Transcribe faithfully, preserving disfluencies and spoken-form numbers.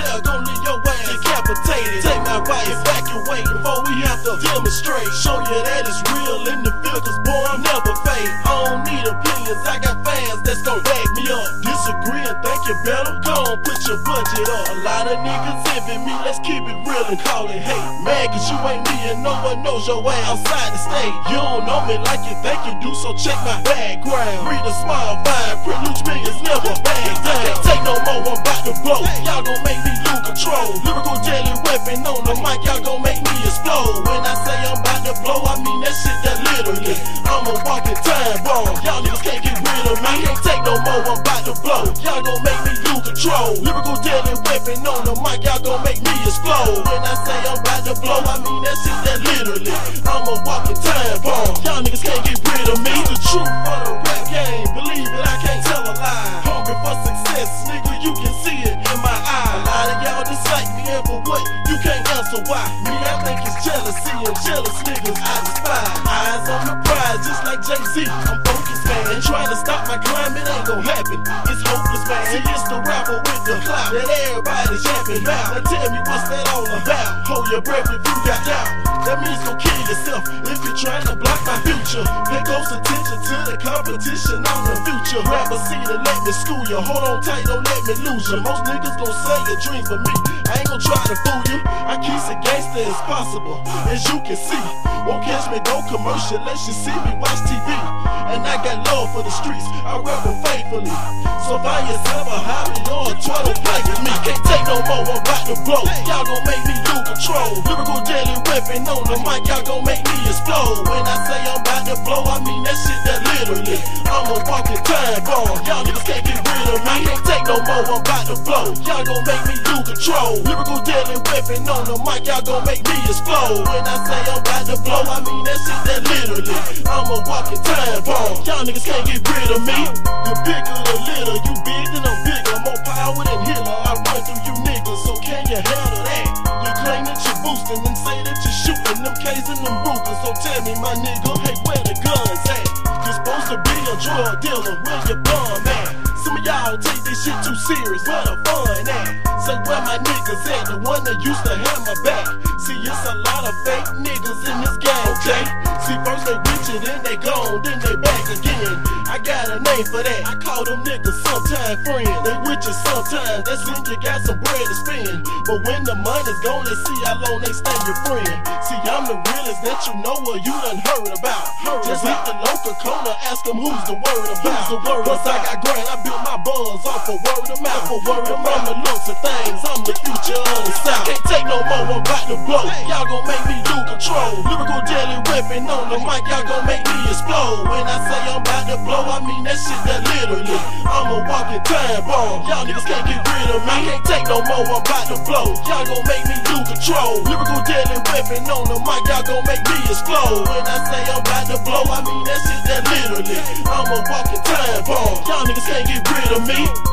they're gon' leave your ass decapitated. Take my advice, evacuate before we have to demonstrate. Show you that it's real in the field, cause boy, I'm never fake. I don't need opinions, I got fans that's gon' back me up. Disagree and think you better? Go on, put your budget up. A lot of niggas envy me, let's keep it real and call it hate. Mad cause you ain't me and no one knows your way outside the state. You don't know me like you think you do, so check my background. Read a small fine print, lose millions, never back down. Can't take no more, I'm about to blow. Y'all gon' make me lose control. Lyrical deadly weapon on the mic, y'all gon' make me explode. When I say I'm about to blow, I mean that shit that literally. I'm a walking time bomb, y'all niggas can't get rid of me. I can't take no more, I'm about to blow. Y'all gon' make me lose control. Lyrical deadly weapon on the mic, y'all gon' make me explode. When I say I'm about to blow, I mean that shit that literally. I'm a walking time bomb, y'all niggas can't get rid of me. The truth for the rap game, believe it, I can't tell a lie. Hungry for success, nigga, you can see it in my eye. A lot of y'all dislike me, and for what? You can't answer why. Me, I think it's jealousy, and jealous niggas I despise. Eyes on the prize, just like Jay-Z, I'm focused, man. And trying to stop my climb, it ain't gon' happen. It's hopeless, man. See, it's the rapper with the clout that everybody's yapping about. Now tell me what's that all about? Hold your breath if you got doubt. That means go kill yourself if you're trying to block my future. Pay close attention to the competition on the future. Grab a seat and let me school you. Hold on tight, don't let me lose you. Most niggas gon' sell your dreams, but me, I ain't gon' try to fool you. I keep it gangster as possible, as you can see. Won't catch me go commercial unless you see me watch T V. And I got love for the streets, I rap them faithfully. So find yourself a hobby or a toy to play with me. Can't take no more, I'm about to blow. Y'all gon' make me lose control. Lyrical deadly weapon on the mic, y'all gon' make me explode. When I say I'm about to blow, I mean that shit that literally. I'm a walking time bomb, y'all niggas can't get rid of me. Can't take no more, I'm about to blow. Y'all gon' make me lose control. Lyrical deadly weapon on the mic, y'all gon' make me explode. When I say I'm about to blow, I mean that shit that literally. I'm a walking time bomb, y'all niggas can't get rid of me. You bigger than little, you big then I'm bigger. More power than Hitler, I run through you niggas, so can you handle that? You claim that you're boosting and say that you're shooting them K's and them Rugers, so tell me my nigga, hey where the guns at? You're supposed to be a drug dealer, where your bum at? Some of y'all take this shit too serious, where the fun at? Say where my niggas at, the one that used to have my back. See, it's a lot of fake niggas in this game, okay? See, first they rich and then they gone, then they back again. I got a name for that, I call them niggas sometime friends. They with you sometimes, that's when you got some bread to spend. But when the money's gone, let's see how long they stay your friend. See, I'm the realest that you know or you done heard about. Heard Just about. Hit the local corner, ask them who's the word about. Who's the word Once about? I got grind, I built my buzz off of word of mouth. For word of mouth, the looks of things, I'm the future of the South. Can't take no more, I'm about to blow. Y'all gon' make me lose control. Lyrical deadly weapon on the mic, y'all gon' make me explode. When I say I'm about to blow, I mean that shit that literally. I'm a walking time bomb, y'all niggas can't get rid of me. I can't take no more, I'm about to blow. Y'all gon' make me lose control. Lyrical deadly weapon on the mic, y'all gon' make me explode. When I say I'm about to blow, I mean that shit that literally. I'm a walking time bomb, y'all niggas can't get rid of me.